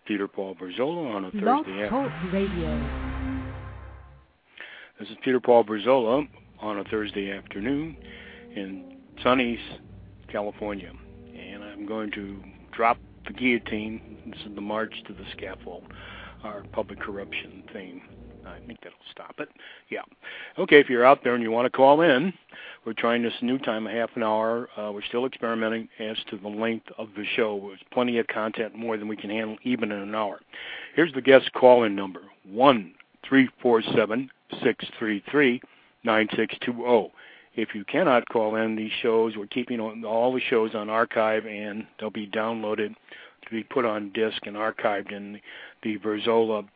Peter Paul Berzola on a Blog Thursday Talk Radio. This is Peter Paul Berzola on a Thursday afternoon in sunny California. And I'm going to drop the guillotine. This is the march to the scaffold, our public corruption theme. I think that'll stop it. Yeah. Okay, if you're out there and you want to call in, we're trying this new time, a half an hour. We're still experimenting as to the length of the show. There's plenty of content, more than we can handle, even in an hour. Here's the guest call-in number, 1-347-633-9620. If you cannot call in these shows, we're keeping all the shows on archive, and they'll be downloaded to be put on disc and archived in the Berzola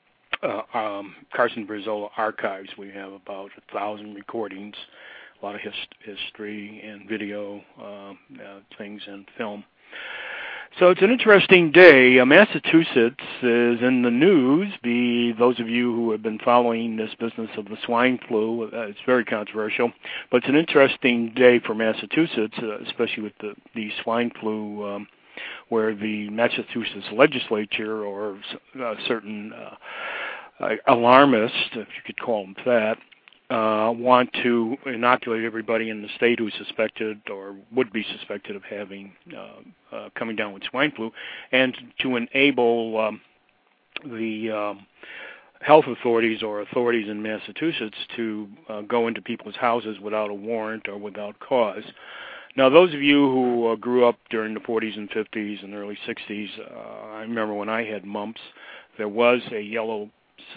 Carson Berzola archives. We have about 1,000 recordings, a lot of history and video things and film. So it's an interesting day. Massachusetts is in the news. Those of you who have been following this business of the swine flu, it's very controversial. But it's an interesting day for Massachusetts, especially with the swine flu, where the Massachusetts legislature or certain alarmists, if you could call them that, want to inoculate everybody in the state who's suspected or would be suspected of having coming down with swine flu, and to enable the health authorities or authorities in Massachusetts to go into people's houses without a warrant or without cause. Now, those of you who grew up during the 40s and 50s and early 60s, I remember when I had mumps, there was a yellow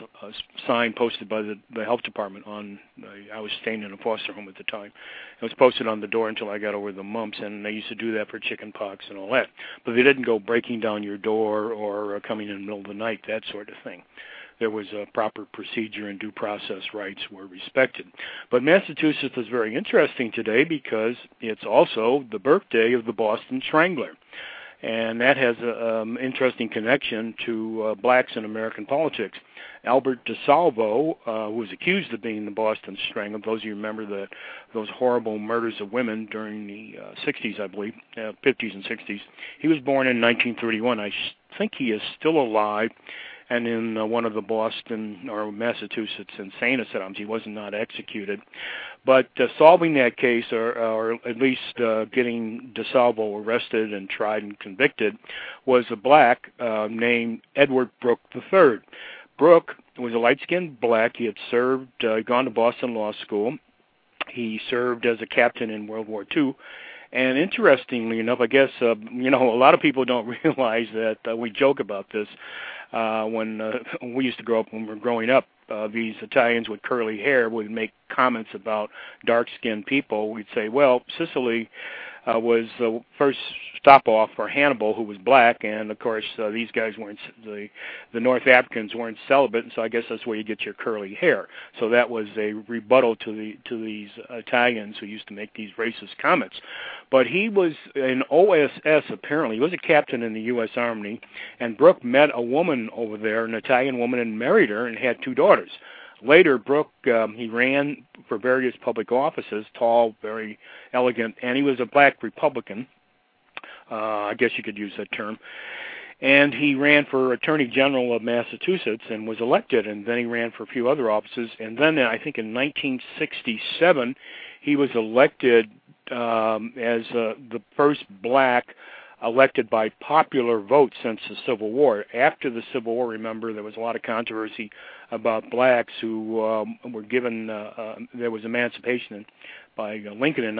sign posted by the health department I was staying in a foster home at the time. It was posted on the door until I got over the mumps, and they used to do that for chicken pox and all that. But they didn't go breaking down your door or coming in the middle of the night, that sort of thing. There was a proper procedure and due process rights were respected. But Massachusetts is very interesting today because it's also the birthday of the Boston Strangler. And that has an interesting connection to blacks in American politics. Albert DeSalvo, who was accused of being the Boston Strangler, those of you remember those horrible murders of women during the 60s, I believe, 50s and 60s. He was born in 1931. I think he is still alive and in one of the Boston or Massachusetts insane asylums. He was not executed. But solving that case, or at least getting DeSalvo arrested and tried and convicted, was a black named Edward Brooke III. Brooke was a light-skinned black. He had served, gone to Boston Law School. He served as a captain in World War II. And interestingly enough, I guess, a lot of people don't realize that we joke about this. When we used to grow up, when we were growing up, these Italians with curly hair would make comments about dark-skinned people. We'd say, well, Sicily was the first stop-off for Hannibal, who was black, and of course these guys weren't, the North Africans weren't celibate, and so I guess that's where you get your curly hair. So that was a rebuttal to these Italians who used to make these racist comments. But he was an OSS, apparently. He was a captain in the U.S. Army, and Brooke met a woman over there, an Italian woman, and married her and had 2 daughters. Later, Brooke, he ran for various public offices, tall, very elegant, and he was a black Republican. I guess you could use that term. And he ran for Attorney General of Massachusetts and was elected, and then he ran for a few other offices. And then I think in 1967, he was elected as the first black elected by popular vote since the Civil War. After the Civil War, remember, there was a lot of controversy about blacks who were given, there was emancipation by Lincoln in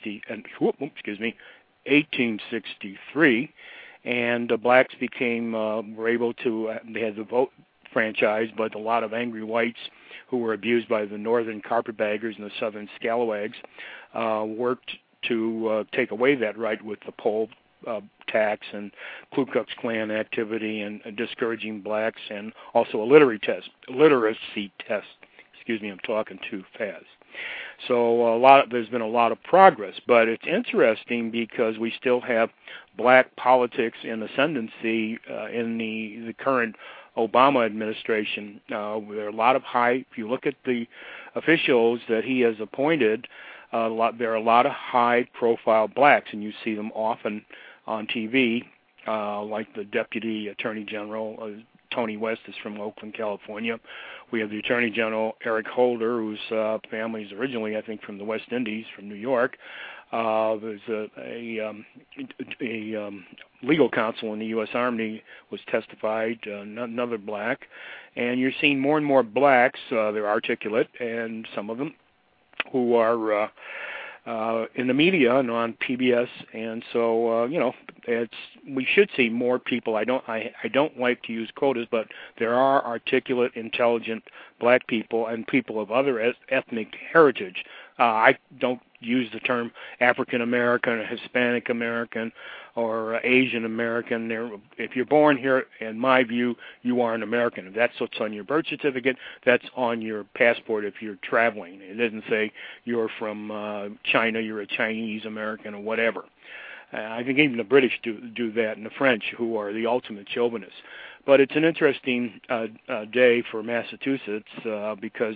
1863, and blacks were able to, they had the vote franchise, but a lot of angry whites who were abused by the northern carpetbaggers and the southern scalawags worked to take away that right with the poll tax and Ku Klux Klan activity and discouraging blacks, and also a literacy test. Excuse me, I'm talking too fast. So there's been a lot of progress, but it's interesting because we still have black politics in ascendancy in the current Obama administration. There are a lot of if you look at the officials that he has appointed, there are a lot of high-profile blacks, and you see them often on TV like the Deputy Attorney General, Tony West is from Oakland, California. We have the Attorney General, Eric Holder, whose family is originally, I think, from the West Indies, from New York. There's a legal counsel in the U.S. Army was testified, another black. And you're seeing more and more blacks, they're articulate, and some of them who are in the media and on PBS, and so we should see more people. I don't like to use quotas, but there are articulate, intelligent black people and people of other ethnic heritage. I don't use the term African American or Hispanic American or Asian American. If you're born here, in my view, you are an American. If that's what's on your birth certificate, that's on your passport if you're traveling. It doesn't say you're from China, you're a Chinese American or whatever. I think even the British do that, and the French, who are the ultimate chauvinists. But it's an interesting day for Massachusetts because,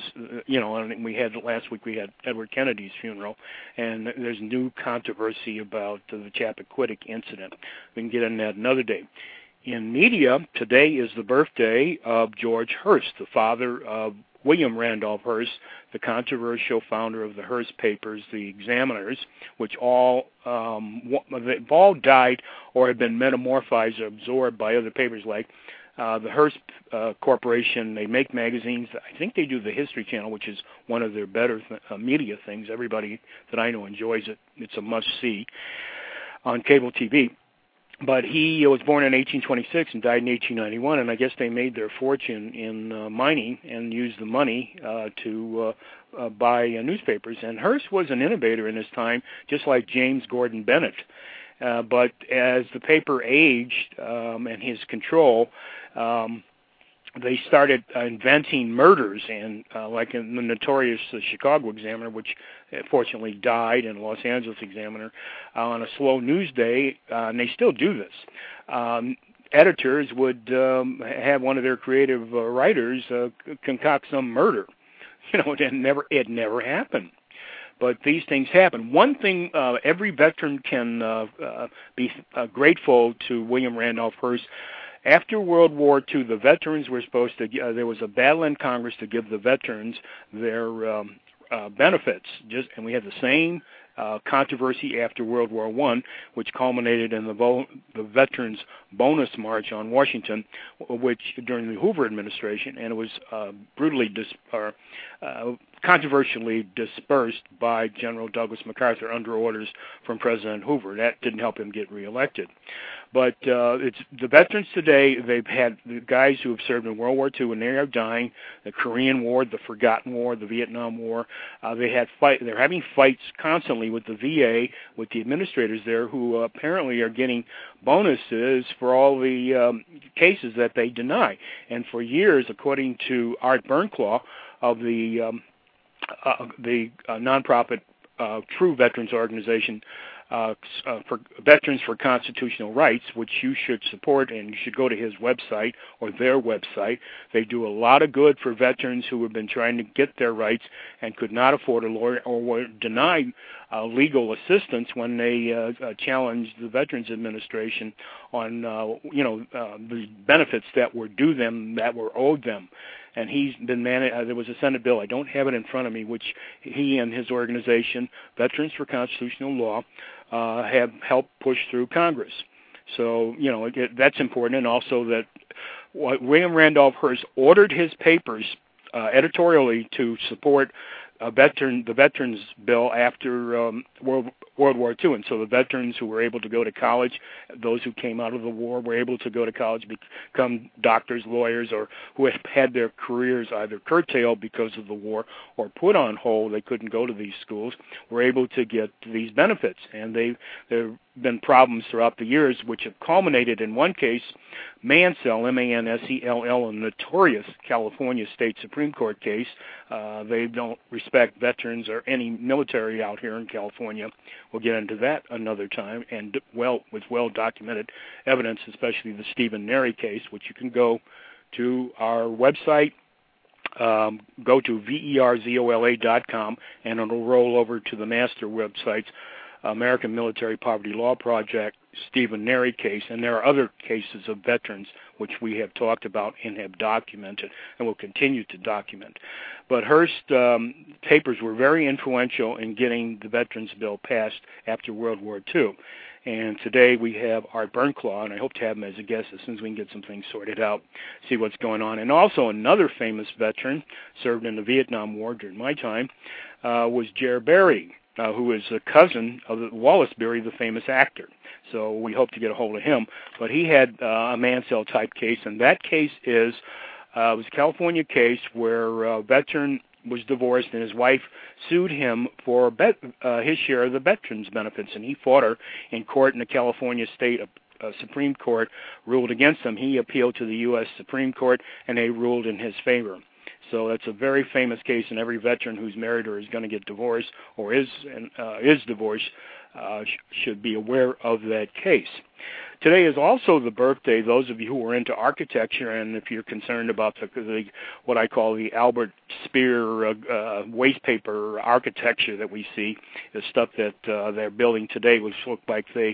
last week we had Edward Kennedy's funeral, and there's new controversy about the Chappaquiddick incident. We can get into that another day. In media, today is the birthday of George Hearst, the father of William Randolph Hearst, the controversial founder of the Hearst papers, the Examiners, which they've all died or have been metamorphized or absorbed by other papers like the Hearst Corporation. They make magazines. I think they do the History Channel, which is one of their better media things. Everybody that I know enjoys it. It's a must-see on cable TV. But he was born in 1826 and died in 1891, and I guess they made their fortune in mining and used the money to buy newspapers. And Hearst was an innovator in his time, just like James Gordon Bennett. But as the paper aged and his control, they started inventing murders, and like in the notorious Chicago Examiner, which fortunately died, and Los Angeles Examiner, on a slow news day, and they still do this. Editors would have one of their creative writers concoct some murder. It never happened. But these things happen. One thing, every veteran can be grateful to William Randolph Hearst. After World War II, the veterans were supposed to, there was a battle in Congress to give the veterans their benefits. And we had the same controversy after World War I, which culminated in the Veterans Bonus March on Washington, which during the Hoover administration, and it was brutally controversially dispersed by General Douglas MacArthur under orders from President Hoover. That didn't help him get reelected. But it's the veterans today. They've had the guys who have served in World War II, and they are dying. The Korean War, the Forgotten War, the Vietnam War. They're having fights constantly with the VA, with the administrators there, who apparently are getting bonuses for all the cases that they deny. And for years, according to Art Burnclaw of the nonprofit True Veterans Organization, for Veterans for Constitutional Rights, which you should support, and you should go to his website or their website. They do a lot of good for veterans who have been trying to get their rights and could not afford a lawyer or were denied legal assistance when they challenged the Veterans Administration on the benefits that were due them, that were owed them. And he's been there was a Senate bill, I don't have it in front of me, which he and his organization, Veterans for Constitutional Law, have helped push through Congress. So, that's important. And also that William Randolph Hearst ordered his papers editorially to support the veterans bill after World War II, and so the veterans who were able to go to college, those who came out of the war were able to go to college, become doctors, lawyers, or who had their careers either curtailed because of the war or put on hold, they couldn't go to these schools, were able to get these benefits. And there have been problems throughout the years, which have culminated in one case, Mansell, Mansell, a notorious California State Supreme Court case. They don't respect veterans or any military out here in California. We'll get into that another time, and with well-documented evidence, especially the Stephen Neri case, which you can go to our website, go to verzola.com, and it'll roll over to the master websites, American Military Poverty Law Project Stephen Neri case, and there are other cases of veterans which we have talked about and have documented and will continue to document. But Hearst papers were very influential in getting the Veterans Bill passed after World War II. And today we have Art Burnclaw, and I hope to have him as a guest as soon as we can get some things sorted out, see what's going on. And also another famous veteran, served in the Vietnam War during my time, was Jer Berry, who is a cousin of Wallace Beery, the famous actor. So we hope to get a hold of him. But he had a Mansell type case, and that case was a California case where a veteran was divorced and his wife sued him for his share of the veterans' benefits, and he fought her in court, and the California State Supreme Court ruled against him. He appealed to the U.S. Supreme Court, and they ruled in his favor. So that's a very famous case, and every veteran who's married or is going to get divorced or is divorced should be aware of that case. Today is also the birthday, those of you who are into architecture, and if you're concerned about what I call the Albert Speer waste paper architecture that we see, the stuff that they're building today, which look like they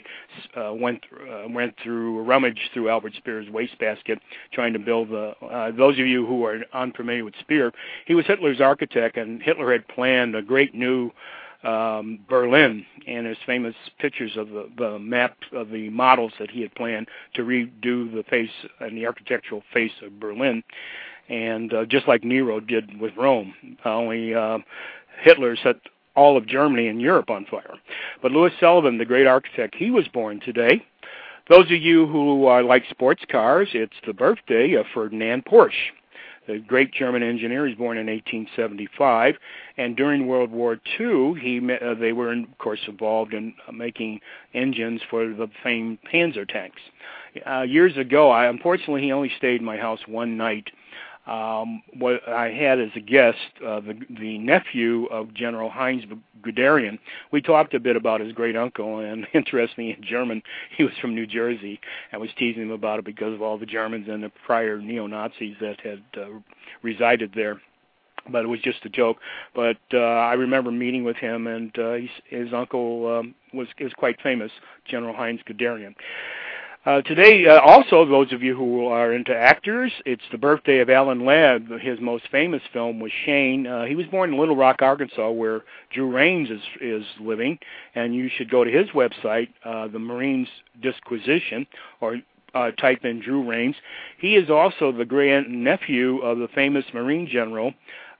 rummaged through Albert Speer's wastebasket trying to build those of you who are unfamiliar with Speer, he was Hitler's architect, and Hitler had planned a great new Berlin, and there's famous pictures of the map of the models that he had planned to redo the face and the architectural face of Berlin, and just like Nero did with Rome, only Hitler set all of Germany and Europe on fire. But Louis Sullivan, the great architect, he was born today. Those of you who like sports cars, it's the birthday of Ferdinand Porsche. The great German engineer. He was born in 1875, and during World War II, they were, of course, involved in making engines for the famed Panzer tanks. Years ago, unfortunately, he only stayed in my house one night. What I had as a guest, the nephew of General Heinz Guderian. We talked a bit about his great uncle, and interestingly, in German, he was from New Jersey. I was teasing him about it because of all the Germans and the prior neo-Nazis that had resided there. But it was just a joke. But I remember meeting with him, and his uncle is quite famous, General Heinz Guderian. Today, also, those of you who are into actors, it's the birthday of Alan Ladd. His most famous film was Shane. He was born in Little Rock, Arkansas, where Drew Rains is living, and you should go to his website, the Marines Disquisition, or type in Drew Rains. He is also the grandnephew of the famous Marine general,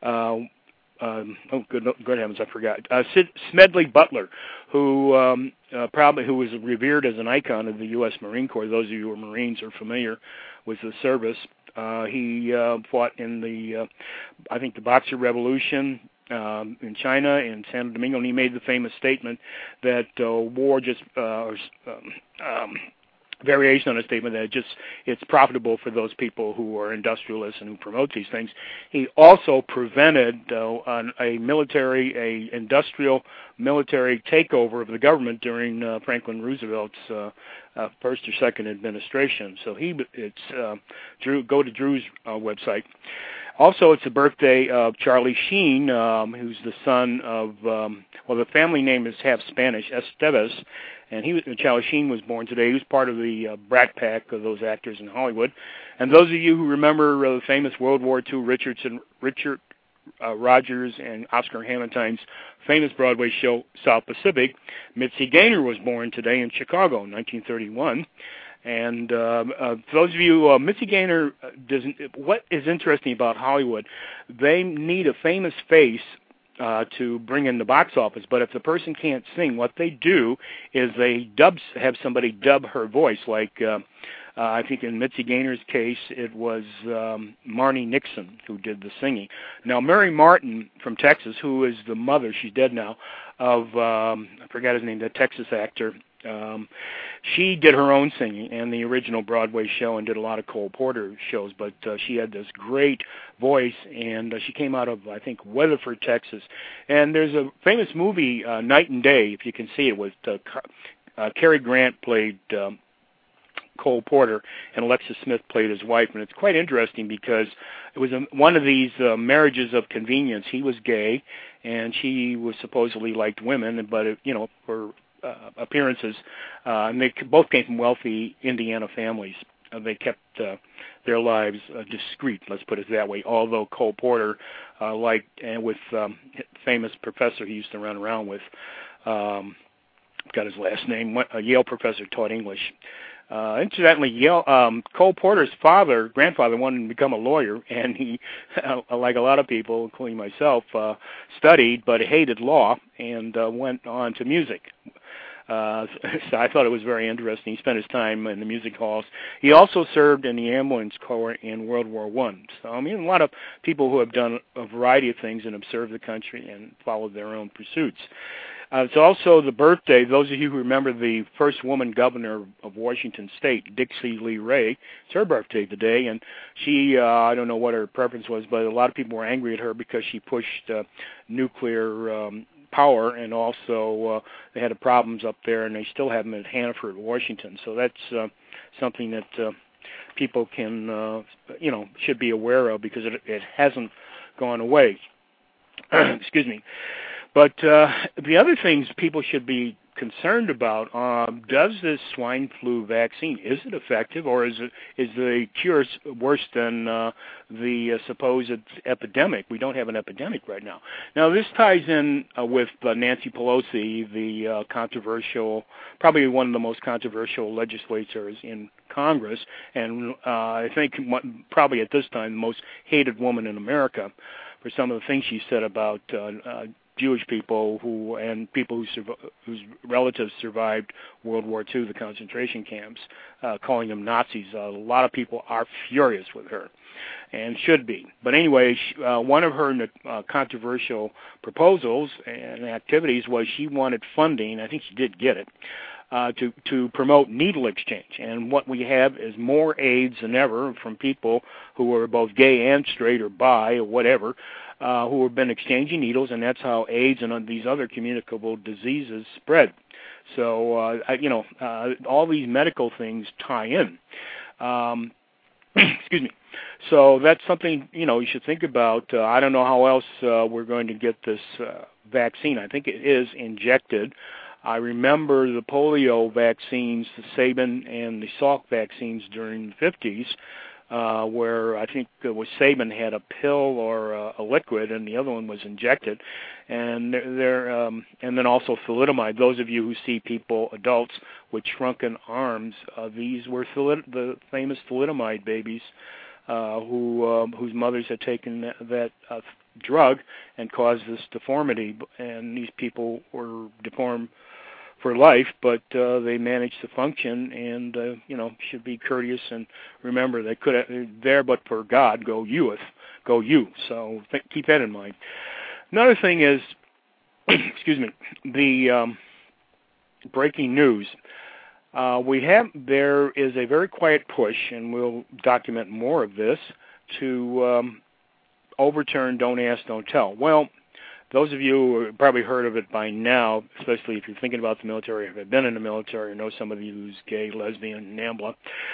good heavens, I forgot. Smedley Butler, who was revered as an icon of the U.S. Marine Corps. Those of you who are Marines are familiar with the service. He fought in the Boxer Revolution in China and Santo Domingo, and he made the famous statement that war just variation on a statement that it's profitable for those people who are industrialists and who promote these things. He also prevented an industrial military takeover of the government during Franklin Roosevelt's first or second administration. So go to Drew's website. Also, it's the birthday of Charlie Sheen, who's the son of, the family name is half Spanish, Esteves, and Charlie Sheen was born today. He was part of the Brat Pack of those actors in Hollywood. And those of you who remember the famous World War II Richard Rogers and Oscar Hammerstein's famous Broadway show, South Pacific, Mitzi Gaynor was born today in Chicago in 1931. And for those of you, Mitzi Gaynor, what is interesting about Hollywood, they need a famous face to bring in the box office, but if the person can't sing, what they do is they have somebody dub her voice, like I think in Mitzi Gaynor's case, it was Marnie Nixon who did the singing. Now, Mary Martin from Texas, who is the mother, she's dead now, of, I forgot his name, the Texas actor, she did her own singing in the original Broadway show and did a lot of Cole Porter shows, but she had this great voice, and she came out of, I think, Weatherford, Texas. And there's a famous movie, Night and Day, if you can see it, with Cary Grant played Cole Porter, and Alexis Smith played his wife, and it's quite interesting because it was one of these marriages of convenience. He was gay, and she was supposedly liked women, but for appearances, and they both came from wealthy Indiana families. They kept their lives discreet, let's put it that way, although Cole Porter, with famous professor he used to run around with, got his last name, a Yale professor, taught English. Incidentally, Cole Porter's grandfather wanted to become a lawyer, and he, like a lot of people, including myself, studied but hated law and went on to music. So I thought it was very interesting. He spent his time in the music halls. He also served in the ambulance corps in World War I. So, I mean, a lot of people who have done a variety of things and have served the country and followed their own pursuits. It's also the birthday, those of you who remember the first woman governor of Washington State, Dixie Lee Ray, it's her birthday today, and she, I don't know what her preference was, but a lot of people were angry at her because she pushed nuclear power, and also they had problems up there, and they still have them at Hanford, Washington. So that's something that people can, should be aware of because it hasn't gone away. Excuse me. But the other things people should be concerned about, does this swine flu vaccine, is it effective, or is the cure worse than the supposed epidemic? We don't have an epidemic right now. Now, this ties in with Nancy Pelosi, the probably one of the most controversial legislators in Congress, and I think probably at this time the most hated woman in America for some of the things she said about Jewish people and people whose relatives survived World War II, the concentration camps, calling them Nazis. A lot of people are furious with her, and should be. But anyway, one of her controversial proposals and activities was she wanted funding. I think she did get it. To promote needle exchange. And what we have is more AIDS than ever from people who are both gay and straight or bi or whatever, who have been exchanging needles, and that's how AIDS and these other communicable diseases spread. So, all these medical things tie in. Excuse me. So that's something, you should think about. I don't know how else we're going to get this vaccine. I think it is injected. I remember the polio vaccines, the Sabin and the Salk vaccines during the 50s, where I think it was Sabin had a pill or a liquid, and the other one was injected. And and then also thalidomide. Those of you who see adults with shrunken arms, these were the famous thalidomide babies whose mothers had taken that drug and caused this deformity. And these people were deformed for life, but they managed to function, and should be courteous and remember they could have there, but for God go you. So keep that in mind. Another thing is, excuse me, the breaking news. There is a very quiet push, and we'll document more of this, to overturn Don't Ask, Don't Tell. Well, those of you who have probably heard of it by now, especially if you're thinking about the military, have been in the military, or know somebody who's gay, lesbian, NAMBLA,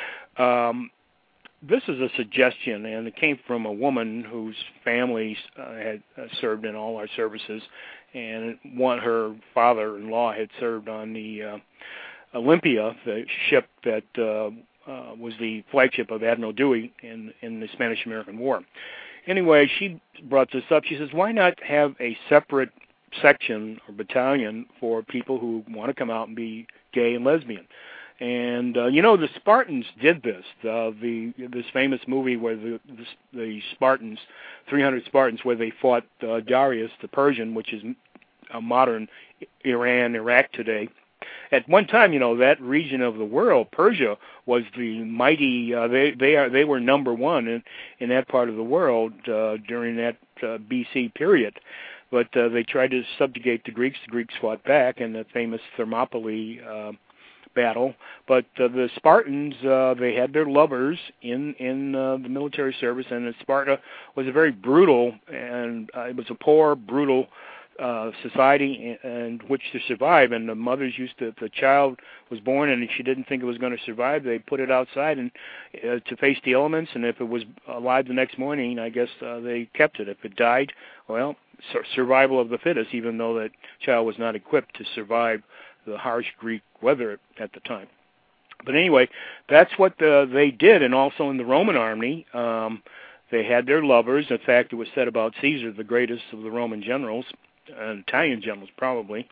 this is a suggestion, and it came from a woman whose family had served in all our services, and her father-in-law had served on the Olympia, the ship that was the flagship of Admiral Dewey in the Spanish-American War. Anyway, she brought this up. She says, why not have a separate section or battalion for people who want to come out and be gay and lesbian? And, the Spartans did this. This famous movie where the Spartans, 300 Spartans, where they fought Darius the Persian, which is a modern Iran, Iraq today. At one time, that region of the world, Persia, was the mighty. They were number one in that part of the world during that BC period. But they tried to subjugate the Greeks. The Greeks fought back in the famous Thermopylae battle. But the Spartans, they had their lovers in the military service, and Sparta was a very brutal, and it was a poor, brutal society in which to survive, and the mothers if the child was born and she didn't think it was going to survive, they put it outside and to face the elements, and if it was alive the next morning, I guess they kept it. If it died, well, survival of the fittest, even though that child was not equipped to survive the harsh Greek weather at the time. But anyway, that's what they did, and also in the Roman army, they had their lovers. In fact, it was said about Caesar, the greatest of the Roman generals, Italian generals probably,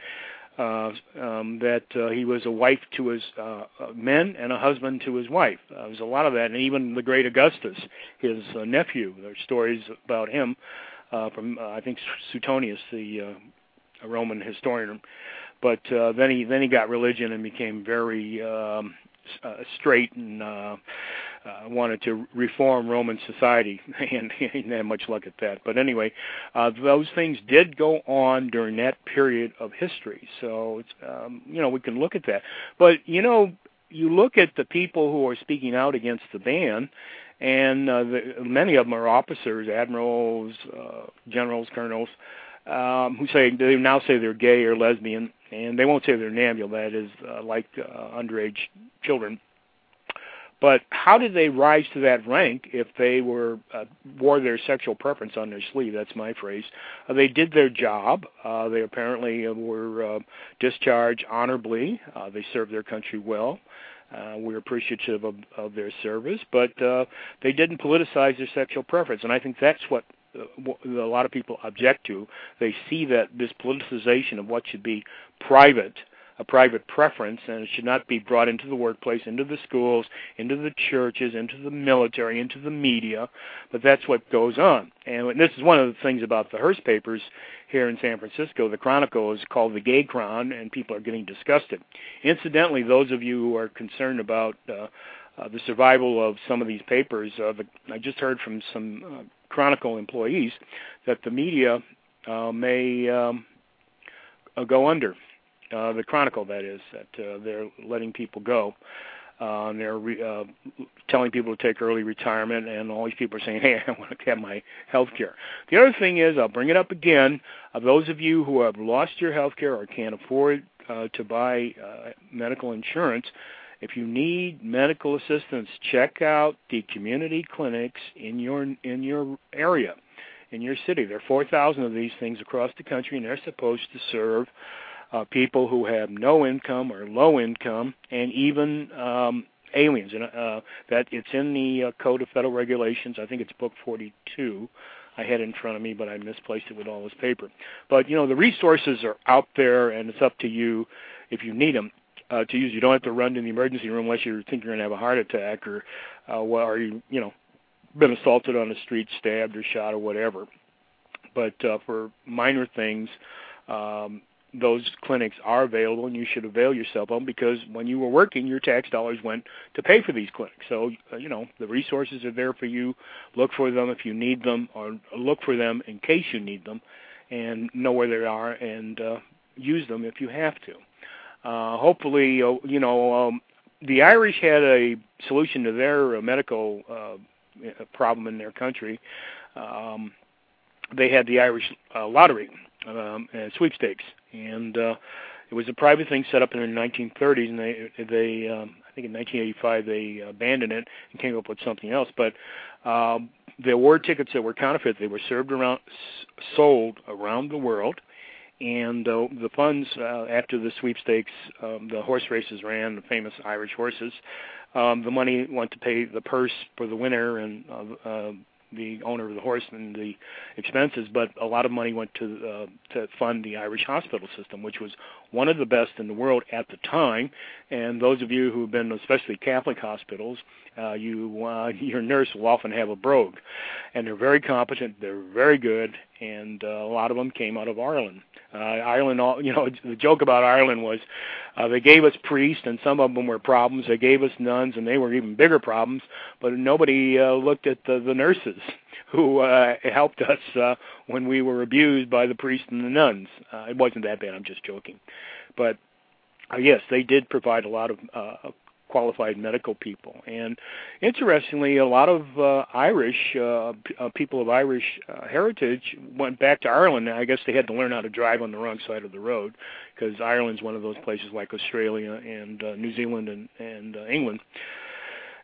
that he was a wife to his men and a husband to his wife. There's a lot of that, and even the great Augustus, his nephew. There's stories about him from I think Suetonius, the Roman historian. But then he got religion and became very straight and wanted to reform Roman society, and he didn't have much luck at that. But anyway, those things did go on during that period of history. So it's, we can look at that. But you look at the people who are speaking out against the ban, and many of them are officers, admirals, generals, colonels, who they now say they're gay or lesbian, and they won't say they're nambular, that is like underage children. But how did they rise to that rank if they wore their sexual preference on their sleeve? That's my phrase. They did their job. They apparently were discharged honorably. They served their country well. We're appreciative of their service, but they didn't politicize their sexual preference, and I think that's what a lot of people object to. They see that this politicization of what should be private, a private preference, and it should not be brought into the workplace, into the schools, into the churches, into the military, into the media, but that's what goes on. And this is one of the things about the Hearst papers here in San Francisco. The Chronicle is called the Gay Chron, and people are getting disgusted. Incidentally, those of you who are concerned about the survival of some of these papers, I just heard from some Chronicle employees that the media may go under. The Chronicle, that is, that they're letting people go. And they're telling people to take early retirement, and all these people are saying, hey, I want to have my health care. The other thing is, I'll bring it up again, those of you who have lost your health care or can't afford to buy medical insurance, if you need medical assistance, check out the community clinics in your area, in your city. There are 4,000 of these things across the country, and they're supposed to serve people who have no income or low income, and even aliens. And that it's in the Code of Federal Regulations. I think it's Book 42. I had it in front of me, but I misplaced it with all this paper. But the resources are out there, and it's up to you if you need them. To use. You don't have to run to the emergency room unless you think you're going to have a heart attack or you been assaulted on the street, stabbed or shot or whatever. But for minor things, those clinics are available, and you should avail yourself of them, because when you were working, your tax dollars went to pay for these clinics. So, the resources are there for you. Look for them if you need them, or look for them in case you need them, and know where they are, and use them if you have to. Hopefully, the Irish had a solution to their medical problem in their country. They had the Irish lottery sweepstakes, and it was a private thing set up in the 1930s, and they I think in 1985 they abandoned it and came up with something else. But the award tickets that were counterfeit, they were sold around the world. And the funds, after the sweepstakes, the horse races ran, the famous Irish horses, the money went to pay the purse for the winner and the owner of the horse and the expenses, but a lot of money went to fund the Irish hospital system, which was one of the best in the world at the time. And those of you who have been, especially Catholic hospitals, your nurse will often have a brogue, and they're very competent, they're very good, and a lot of them came out of Ireland. The joke about Ireland was they gave us priests, and some of them were problems. They gave us nuns, and they were even bigger problems. But nobody looked at the nurses who helped us when we were abused by the priests and the nuns. It wasn't that bad. I'm just joking. But yes, they did provide a lot of qualified medical people. And interestingly, a lot of Irish people of Irish heritage went back to Ireland. I guess they had to learn how to drive on the wrong side of the road, because Ireland's one of those places like Australia and New Zealand and England.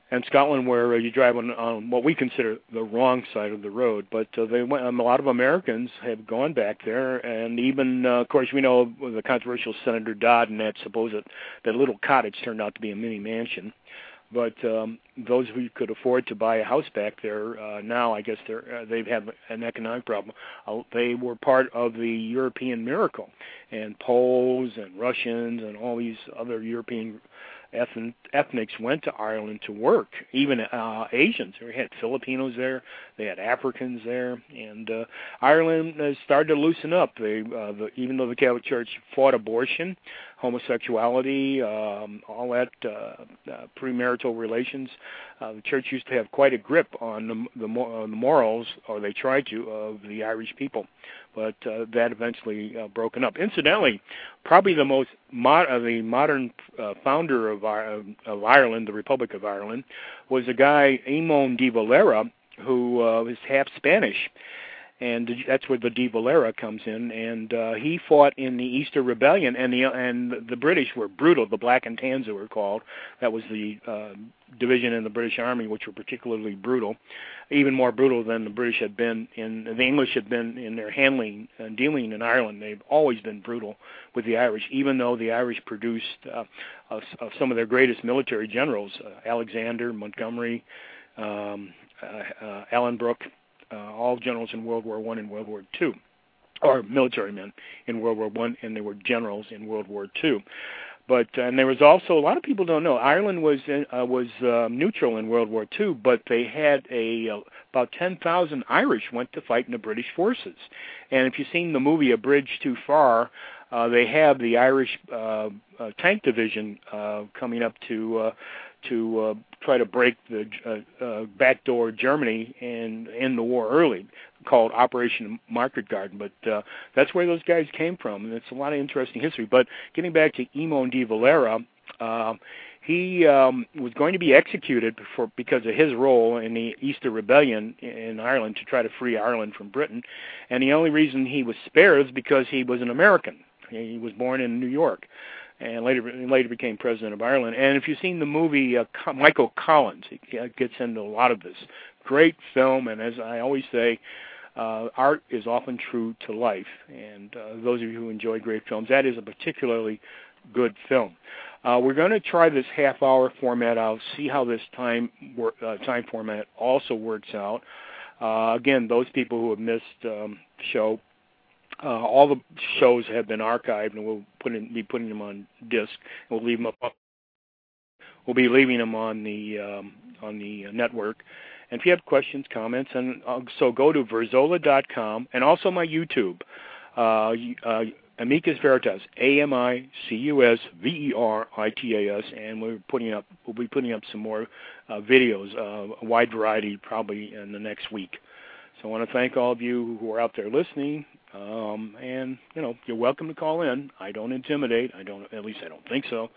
and Scotland, where you drive on what we consider the wrong side of the road. But they went, a lot of Americans have gone back there, and even, of course, we know the controversial Senator Dodd and that little cottage turned out to be a mini mansion. But those who could afford to buy a house back there now, I guess they have an economic problem. They were part of the European miracle, and Poles and Russians and all these other European ethnics went to Ireland to work. Even Asians. They had Filipinos there. They had Africans there, and Ireland has started to loosen up. Even though the Catholic Church fought abortion, homosexuality, all that premarital relations, the Church used to have quite a grip on the morals, or they tried to, of the Irish people. But that eventually broken up. Incidentally, probably the most modern founder of Ireland, the Republic of Ireland, was a guy, Eamon de Valera, who is half Spanish. And that's where the de Valera comes in, and he fought in the Easter Rebellion, and the British were brutal. The Black and Tans, they were called. That was the division in the British Army, which were particularly brutal, even more brutal than the British had been the English had been in their handling and dealing in Ireland. They've always been brutal with the Irish, even though the Irish produced some of their greatest military generals, Alexander, Montgomery, Alan Brooke. All generals in World War I and World War II, or military men in World War I, and they were generals in World War II. But and there was also, a lot of people don't know, Ireland was neutral in World War II, but they had about 10,000 Irish went to fight in the British forces. And if you've seen the movie A Bridge Too Far, they have the Irish tank division coming up to try to break the backdoor Germany and end the war early, called Operation Market Garden. But that's where those guys came from, and it's a lot of interesting history. But getting back to Eamon de Valera, he was going to be executed because of his role in the Easter Rebellion in Ireland to try to free Ireland from Britain. And the only reason he was spared is because he was an American. He was born in New York, and later became president of Ireland. And if you've seen the movie Michael Collins, he gets into a lot of this. Great film, and as I always say, art is often true to life. And those of you who enjoy great films, that is a particularly good film. We're going to try this half-hour format out, see how this time format also works out. Again, those people who have missed the show, all the shows have been archived, and we'll be putting them on disc. We'll leave them up. We'll be leaving them on the network. And if you have questions, comments, and so go to Verzola.com, and also my YouTube, Amicus Veritas, AMICUS VERITAS, and we'll be putting up some more videos, a wide variety, probably in the next week. So I want to thank all of you who are out there listening, and you're welcome to call in. I don't intimidate. At least I don't think so.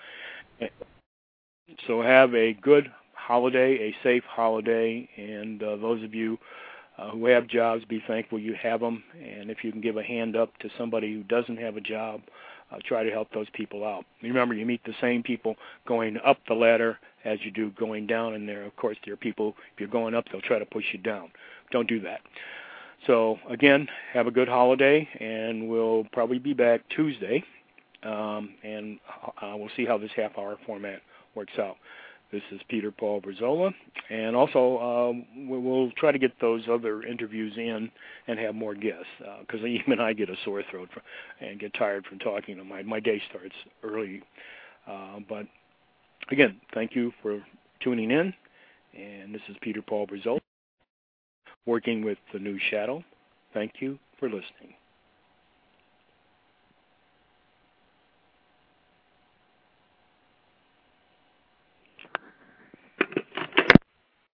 So have a good holiday, a safe holiday, and those of you who have jobs, be thankful you have them. And if you can give a hand up to somebody who doesn't have a job, try to help those people out. Remember, you meet the same people going up the ladder as you do going down, and of course, there are people, if you're going up, they'll try to push you down. Don't do that. So, again, have a good holiday, and we'll probably be back Tuesday, and we'll see how this half-hour format works out. This is Peter Paul Verzola, and also we'll try to get those other interviews in and have more guests, because even I get a sore throat and get tired from talking. My day starts early. But, again, thank you for tuning in, and this is Peter Paul Verzola, working with the New Shadow. Thank you for listening.